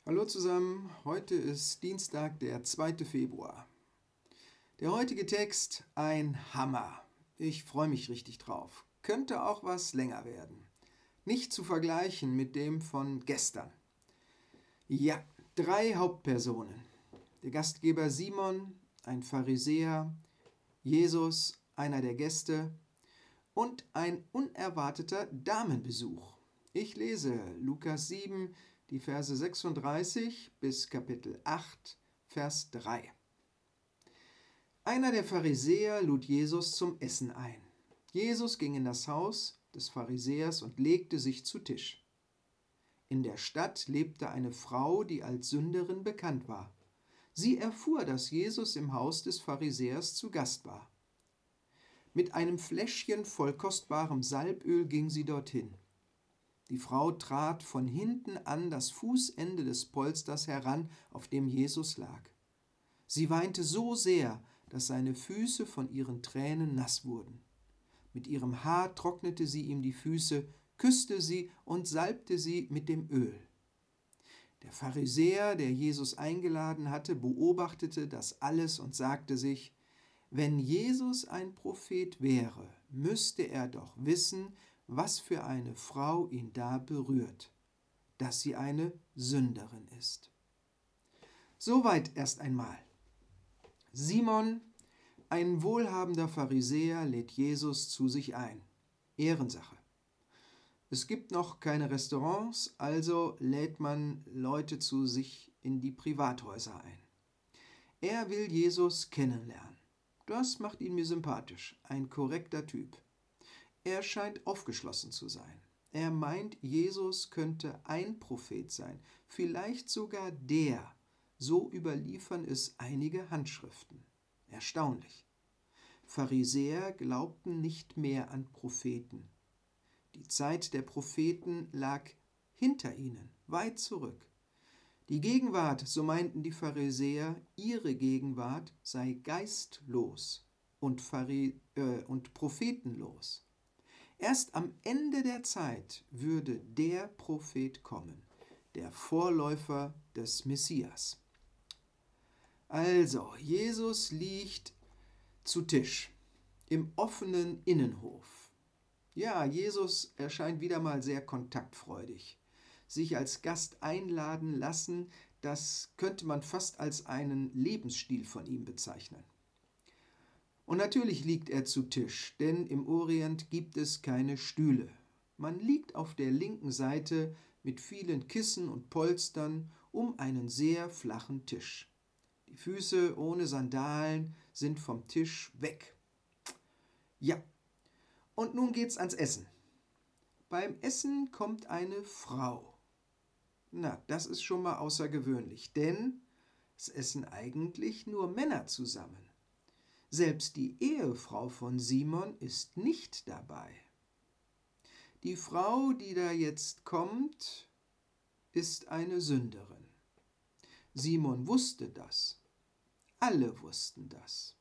Hallo zusammen, heute ist Dienstag, der 2. Februar. Der heutige Text, ein Hammer. Ich freue mich richtig drauf. Könnte auch was länger werden. Nicht zu vergleichen mit dem von gestern. Ja, 3 Hauptpersonen. Der Gastgeber Simon, ein Pharisäer, Jesus, einer der Gäste und ein unerwarteter Damenbesuch. Ich lese Lukas 7, die Verse 36 bis Kapitel 8, Vers 3. Einer der Pharisäer lud Jesus zum Essen ein. Jesus ging in das Haus des Pharisäers und legte sich zu Tisch. In der Stadt lebte eine Frau, die als Sünderin bekannt war. Sie erfuhr, dass Jesus im Haus des Pharisäers zu Gast war. Mit einem Fläschchen voll kostbarem Salböl ging sie dorthin. Die Frau trat von hinten an das Fußende des Polsters heran, auf dem Jesus lag. Sie weinte so sehr, dass seine Füße von ihren Tränen nass wurden. Mit ihrem Haar trocknete sie ihm die Füße, küsste sie und salbte sie mit dem Öl. Der Pharisäer, der Jesus eingeladen hatte, beobachtete das alles und sagte sich: Wenn Jesus ein Prophet wäre, müsste er doch wissen, was für eine Frau ihn da berührt, dass sie eine Sünderin ist. Soweit erst einmal. Simon, ein wohlhabender Pharisäer, lädt Jesus zu sich ein. Ehrensache. Es gibt noch keine Restaurants, also lädt man Leute zu sich in die Privathäuser ein. Er will Jesus kennenlernen. Das macht ihn mir sympathisch, ein korrekter Typ. Er scheint aufgeschlossen zu sein. Er meint, Jesus könnte ein Prophet sein, vielleicht sogar der. So überliefern es einige Handschriften. Erstaunlich. Pharisäer glaubten nicht mehr an Propheten. Die Zeit der Propheten lag hinter ihnen, weit zurück. Die Gegenwart, so meinten die Pharisäer, ihre Gegenwart sei geistlos und prophetenlos. Erst am Ende der Zeit würde der Prophet kommen, der Vorläufer des Messias. Also, Jesus liegt zu Tisch im offenen Innenhof. Ja, Jesus erscheint wieder mal sehr kontaktfreudig. Sich als Gast einladen lassen, das könnte man fast als einen Lebensstil von ihm bezeichnen. Und natürlich liegt er zu Tisch, denn im Orient gibt es keine Stühle. Man liegt auf der linken Seite mit vielen Kissen und Polstern um einen sehr flachen Tisch. Die Füße ohne Sandalen sind vom Tisch weg. Ja, und nun geht's ans Essen. Beim Essen kommt eine Frau. Na, das ist schon mal außergewöhnlich, denn es essen eigentlich nur Männer zusammen. Selbst die Ehefrau von Simon ist nicht dabei. Die Frau, die da jetzt kommt, ist eine Sünderin. Simon wusste das. Alle wussten das.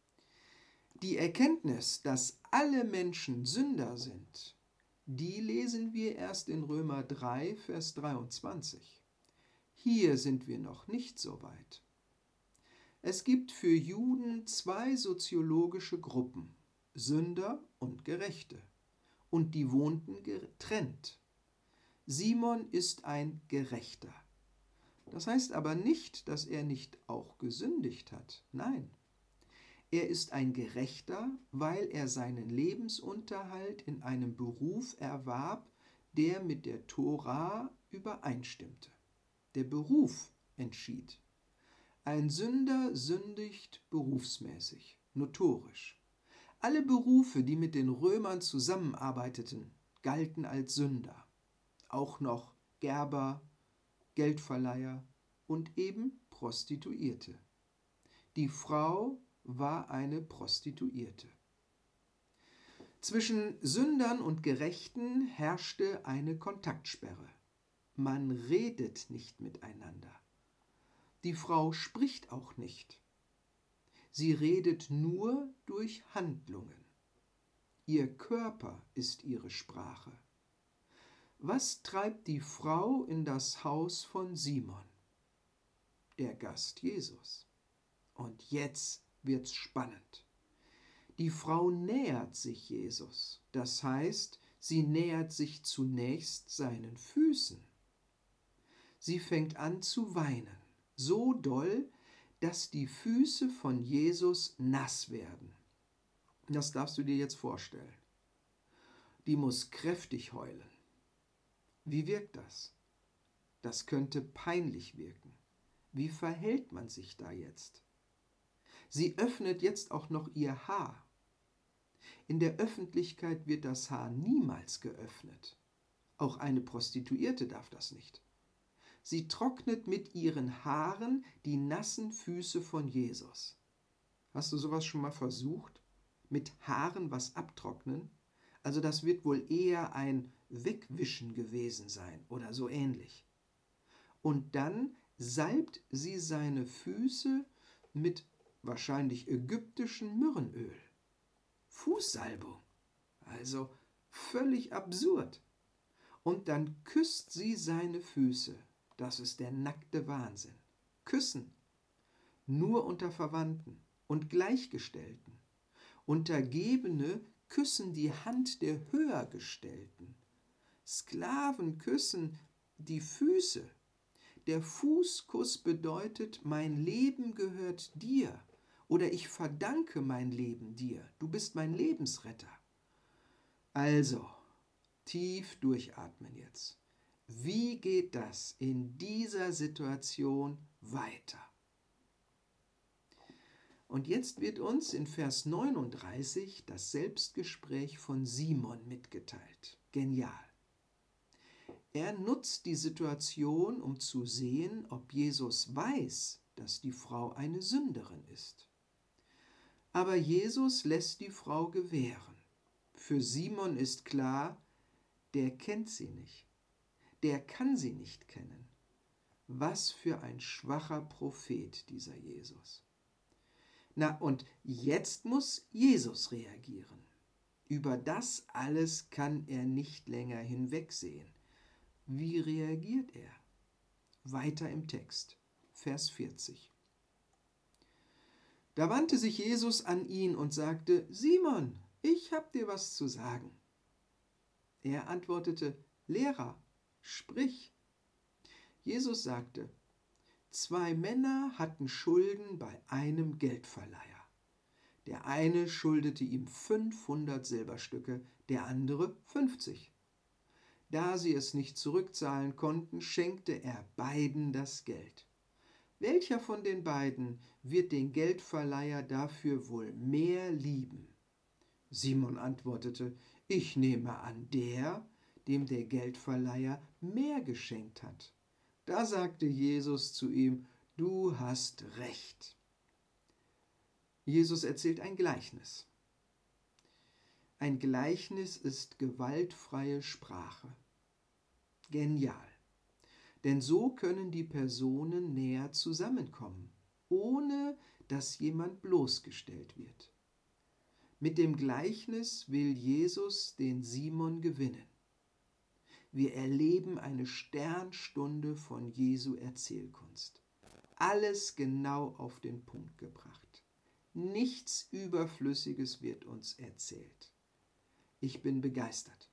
Die Erkenntnis, dass alle Menschen Sünder sind, die lesen wir erst in Römer 3, Vers 23. Hier sind wir noch nicht so weit. Es gibt für Juden 2 soziologische Gruppen, Sünder und Gerechte, und die wohnten getrennt. Simon ist ein Gerechter. Das heißt aber nicht, dass er nicht auch gesündigt hat. Nein, er ist ein Gerechter, weil er seinen Lebensunterhalt in einem Beruf erwarb, der mit der Tora übereinstimmte. Der Beruf entschied. Ein Sünder sündigt berufsmäßig, notorisch. Alle Berufe, die mit den Römern zusammenarbeiteten, galten als Sünder. Auch noch Gerber, Geldverleiher und eben Prostituierte. Die Frau war eine Prostituierte. Zwischen Sündern und Gerechten herrschte eine Kontaktsperre. Man redet nicht miteinander. Die Frau spricht auch nicht. Sie redet nur durch Handlungen. Ihr Körper ist ihre Sprache. Was treibt die Frau in das Haus von Simon? der Gast Jesus. Und jetzt wird's spannend. Die Frau nähert sich Jesus. Das heißt, sie nähert sich zunächst seinen Füßen. Sie fängt an zu weinen, so doll, dass die Füße von Jesus nass werden. Das darfst du dir jetzt vorstellen. Die muss kräftig heulen. Wie wirkt das? Das könnte peinlich wirken. Wie verhält man sich da jetzt? Sie öffnet jetzt auch noch ihr Haar. In der Öffentlichkeit wird das Haar niemals geöffnet. Auch eine Prostituierte darf das nicht. Sie trocknet mit ihren Haaren die nassen Füße von Jesus. Hast du sowas schon mal versucht? Mit Haaren was abtrocknen? Also das wird wohl eher ein Wegwischen gewesen sein oder so ähnlich. Und dann salbt sie seine Füße mit wahrscheinlich ägyptischem Myrrhenöl. Fußsalbung. Also völlig absurd. Und dann küsst sie seine Füße. Das ist der nackte Wahnsinn. Küssen. Nur unter Verwandten und Gleichgestellten. Untergebene küssen die Hand der Höhergestellten. Sklaven küssen die Füße. Der Fußkuss bedeutet, mein Leben gehört dir oder ich verdanke mein Leben dir. Du bist mein Lebensretter. Also, tief durchatmen jetzt. Wie geht das in dieser Situation weiter? Und jetzt wird uns in Vers 39 das Selbstgespräch von Simon mitgeteilt. Genial. Er nutzt die Situation, um zu sehen, ob Jesus weiß, dass die Frau eine Sünderin ist. Aber Jesus lässt die Frau gewähren. Für Simon ist klar, der kennt sie nicht. Der kann sie nicht kennen. Was für ein schwacher Prophet dieser Jesus. Na, und jetzt muss Jesus reagieren. Über das alles kann er nicht länger hinwegsehen. Wie reagiert er? Weiter im Text, Vers 40. Da wandte sich Jesus an ihn und sagte: Simon, ich hab dir was zu sagen. Er antwortete: Lehrer, sprich. Jesus sagte: 2 Männer hatten Schulden bei einem Geldverleiher. Der eine schuldete ihm 500 Silberstücke, der andere 50. Da sie es nicht zurückzahlen konnten, schenkte er beiden das Geld. Welcher von den beiden wird den Geldverleiher dafür wohl mehr lieben? Simon antwortete: Ich nehme an, der, dem der Geldverleiher mehr geschenkt hat. Da sagte Jesus zu ihm: Du hast recht. Jesus erzählt ein Gleichnis. Ein Gleichnis ist gewaltfreie Sprache. Genial. Denn so können die Personen näher zusammenkommen, ohne dass jemand bloßgestellt wird. Mit dem Gleichnis will Jesus den Simon gewinnen. Wir erleben eine Sternstunde von Jesu Erzählkunst. Alles genau auf den Punkt gebracht. Nichts Überflüssiges wird uns erzählt. Ich bin begeistert.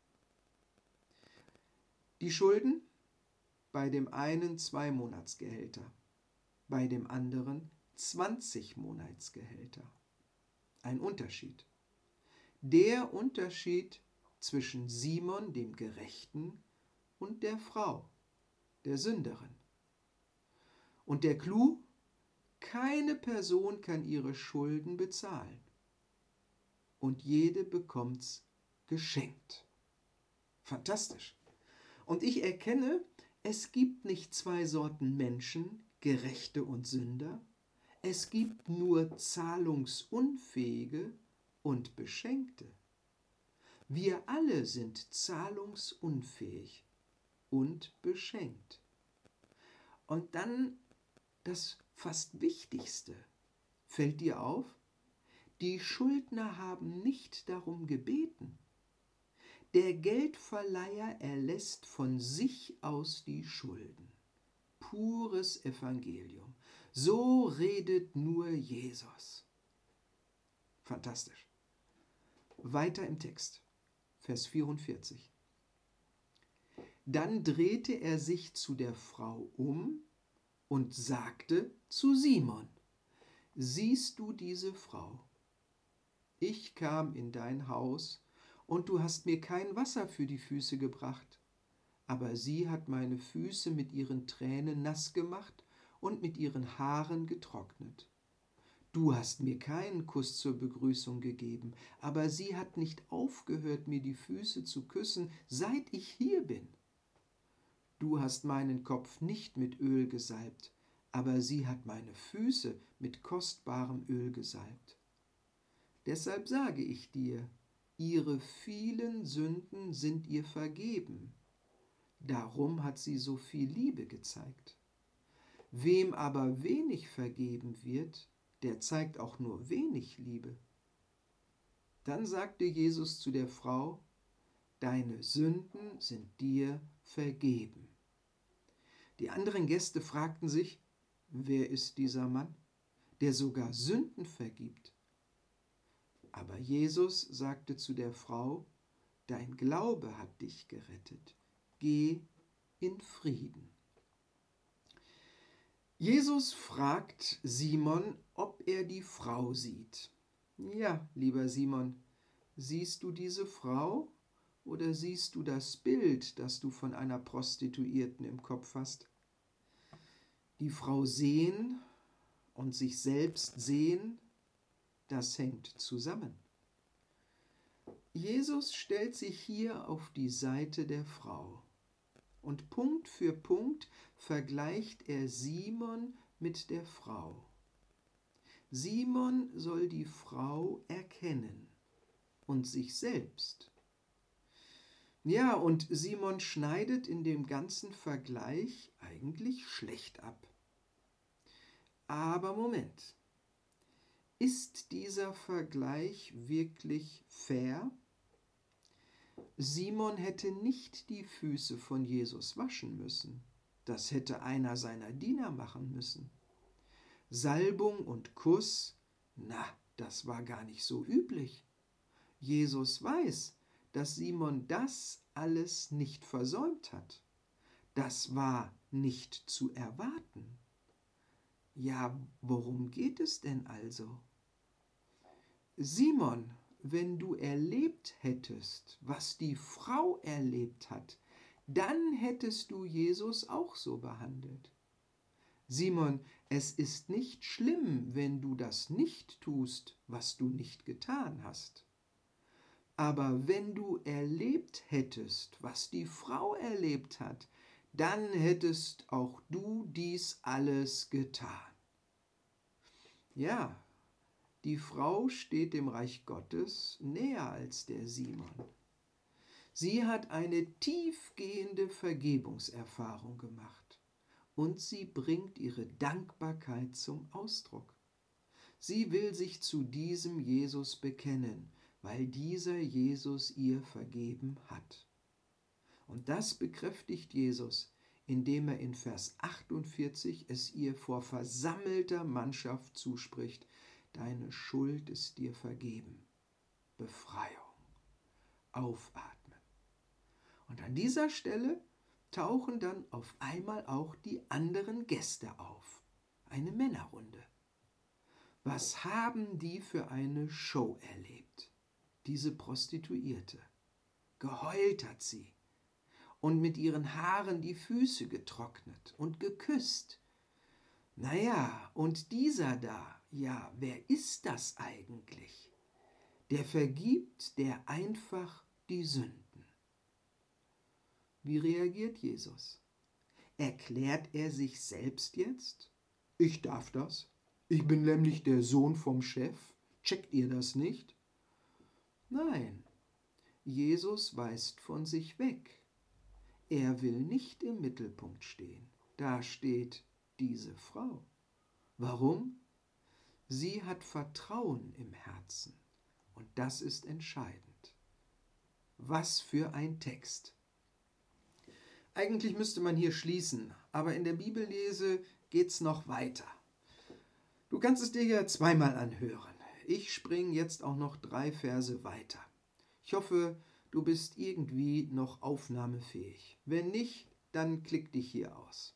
Die Schulden? Bei dem einen 2 Monatsgehälter, bei dem anderen 20 Monatsgehälter. Ein Unterschied. Der Unterschied zwischen Simon, dem Gerechten, und der Frau, der Sünderin. Und der Clou? Keine Person kann ihre Schulden bezahlen. Und jede bekommt's geschenkt. Fantastisch. Und ich erkenne, es gibt nicht 2 Sorten Menschen, Gerechte und Sünder. Es gibt nur zahlungsunfähige und Beschenkte. Wir alle sind zahlungsunfähig und beschenkt. Und dann das fast Wichtigste. Fällt dir auf? Die Schuldner haben nicht darum gebeten. Der Geldverleiher erlässt von sich aus die Schulden. pures Evangelium. So redet nur Jesus. Fantastisch. Weiter im Text, Vers 44. Dann drehte er sich zu der Frau um und sagte zu Simon: Siehst du diese Frau? Ich kam in dein Haus, und du hast mir kein Wasser für die Füße gebracht, aber sie hat meine Füße mit ihren Tränen nass gemacht und mit ihren Haaren getrocknet. Du hast mir keinen Kuss zur Begrüßung gegeben, aber sie hat nicht aufgehört, mir die Füße zu küssen, seit ich hier bin. Du hast meinen Kopf nicht mit Öl gesalbt, aber sie hat meine Füße mit kostbarem Öl gesalbt. Deshalb sage ich dir, ihre vielen Sünden sind ihr vergeben. Darum hat sie so viel Liebe gezeigt. Wem aber wenig vergeben wird, der zeigt auch nur wenig Liebe. Dann sagte Jesus zu der Frau: Deine Sünden sind dir vergeben. Die anderen Gäste fragten sich: Wer ist dieser Mann, der sogar Sünden vergibt? Aber Jesus sagte zu der Frau: Dein Glaube hat dich gerettet. Geh in Frieden. Jesus fragt Simon, ob er die Frau sieht. Ja, lieber Simon, siehst du diese Frau oder siehst du das Bild, das du von einer Prostituierten im Kopf hast? Die Frau sehen und sich selbst sehen, das hängt zusammen. Jesus stellt sich hier auf die Seite der Frau und Punkt für Punkt vergleicht er Simon mit der Frau. Simon soll die Frau erkennen und sich selbst. Ja, und Simon schneidet in dem ganzen Vergleich eigentlich schlecht ab. Aber Moment. Ist dieser Vergleich wirklich fair? Simon hätte nicht die Füße von Jesus waschen müssen. Das hätte einer seiner Diener machen müssen. Salbung und Kuss, das war gar nicht so üblich. Jesus weiß, dass Simon das alles nicht versäumt hat. Das war nicht zu erwarten. Ja, worum geht es denn also? Simon, wenn du erlebt hättest, was die Frau erlebt hat, dann hättest du Jesus auch so behandelt. Simon, es ist nicht schlimm, wenn du das nicht tust, was du nicht getan hast. Aber wenn du erlebt hättest, was die Frau erlebt hat, dann hättest auch du dies alles getan. Ja, die Frau steht dem Reich Gottes näher als der Simon. Sie hat eine tiefgehende Vergebungserfahrung gemacht und sie bringt ihre Dankbarkeit zum Ausdruck. Sie will sich zu diesem Jesus bekennen, weil dieser Jesus ihr vergeben hat. Und das bekräftigt Jesus, indem er in Vers 48 es ihr vor versammelter Mannschaft zuspricht: Deine Schuld ist dir vergeben. Befreiung. Aufatmen. Und an dieser Stelle tauchen dann auf einmal auch die anderen Gäste auf. Eine Männerrunde. Was haben die für eine Show erlebt? Diese Prostituierte. Geheult hat sie und mit ihren Haaren die Füße getrocknet und geküsst. Und dieser da, wer ist das eigentlich? Der vergibt der einfach die Sünden. Wie reagiert Jesus? Erklärt er sich selbst jetzt? Ich darf das. Ich bin nämlich der Sohn vom Chef. Checkt ihr das nicht? Nein, Jesus weist von sich weg. Er will nicht im Mittelpunkt stehen. Da steht diese Frau. Warum? Sie hat Vertrauen im Herzen. Und das ist entscheidend. Was für ein Text. Eigentlich müsste man hier schließen, aber in der Bibellese geht's noch weiter. Du kannst es dir ja zweimal anhören. Ich springe jetzt auch noch 3 Verse weiter. Ich hoffe, du bist irgendwie noch aufnahmefähig. Wenn nicht, dann klick dich hier aus.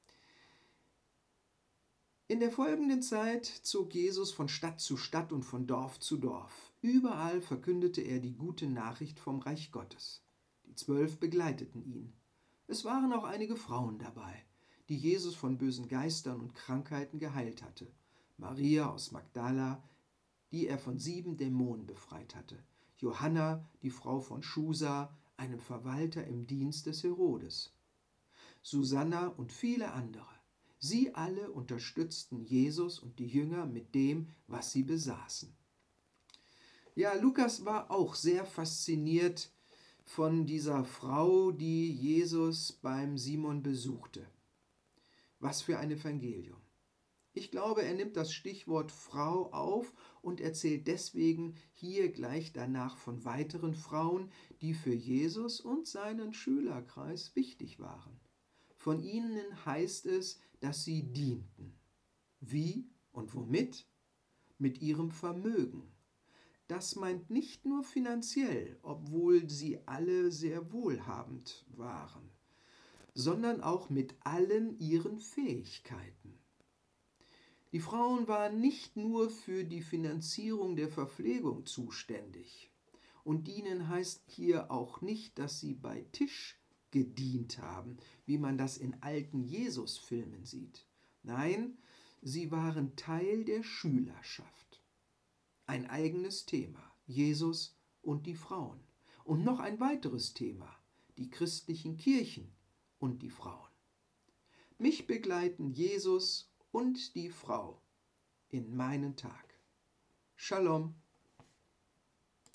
In der folgenden Zeit zog Jesus von Stadt zu Stadt und von Dorf zu Dorf. Überall verkündete er die gute Nachricht vom Reich Gottes. Die 12 begleiteten ihn. Es waren auch einige Frauen dabei, die Jesus von bösen Geistern und Krankheiten geheilt hatte. Maria aus Magdala, die er von 7 Dämonen befreit hatte. Johanna, die Frau von Schusa, einem Verwalter im Dienst des Herodes. Susanna und viele andere. Sie alle unterstützten Jesus und die Jünger mit dem, was sie besaßen. Ja, Lukas war auch sehr fasziniert von dieser Frau, die Jesus beim Simon besuchte. Was für ein Evangelium. Ich glaube, er nimmt das Stichwort Frau auf und erzählt deswegen hier gleich danach von weiteren Frauen, die für Jesus und seinen Schülerkreis wichtig waren. Von ihnen heißt es, dass sie dienten. Wie und womit? Mit ihrem Vermögen. Das meint nicht nur finanziell, obwohl sie alle sehr wohlhabend waren, sondern auch mit allen ihren Fähigkeiten. Die Frauen waren nicht nur für die Finanzierung der Verpflegung zuständig. Und dienen heißt hier auch nicht, dass sie bei Tisch gedient haben, wie man das in alten Jesus-Filmen sieht. Nein, sie waren Teil der Schülerschaft. Ein eigenes Thema, Jesus und die Frauen. Und noch ein weiteres Thema, die christlichen Kirchen und die Frauen. Mich begleiten Jesus und die Frau in meinen Tag. Shalom.